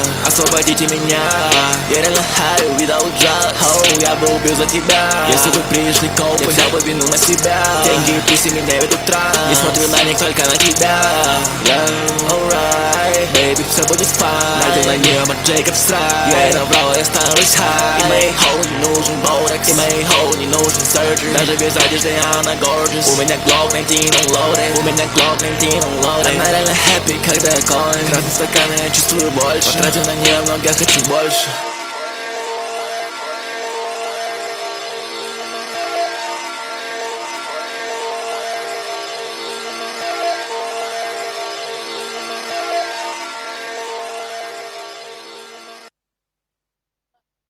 освободите меня. Я реально хаю, видал джаз. Я бы убил за тебя. Если бы пришли копы, я взял бы вину на себя. Деньги и пусть меня ведут транс. Не смотрю на них, только на тебя. Alright, baby, все будет fine. Найду на небо Джейкоб Страйк. Я и набрал, я становлюсь high. И моей хоу не нужен ботокс, и моей хоу не нужен surgery. Даже без одежды она gorgeous. У меня Glock 19 unloaded. У меня Glock 19 unloaded. Она реально happy, когда я calling. Красный стакан, я чувствую больше. Потратил на нее много, хочу больше.